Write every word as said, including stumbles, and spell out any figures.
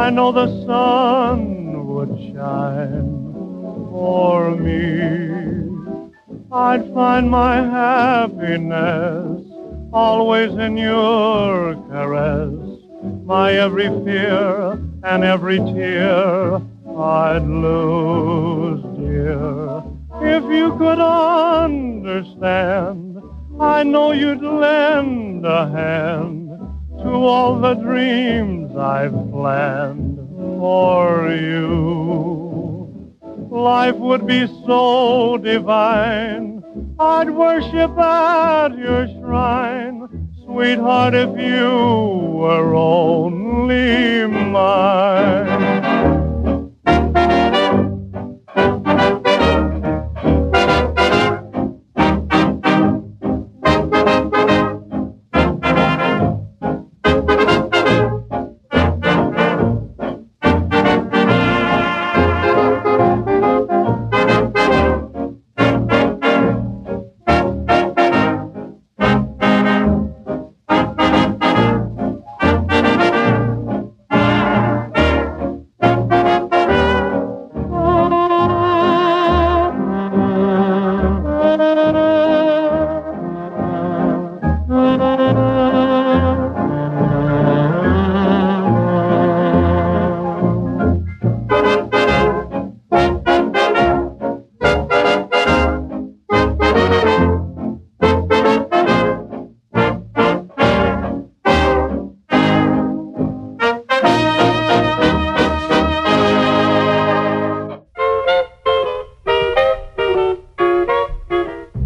I know the sun would shine for me. I'd find my happiness always in your caress. My every fear and every tear I'd lose, dear. If you could understand, I know you'd lend a hand to all the dreams I've planned for you. Life would be so divine, I'd worship at your shrine, sweetheart, if you were only mine.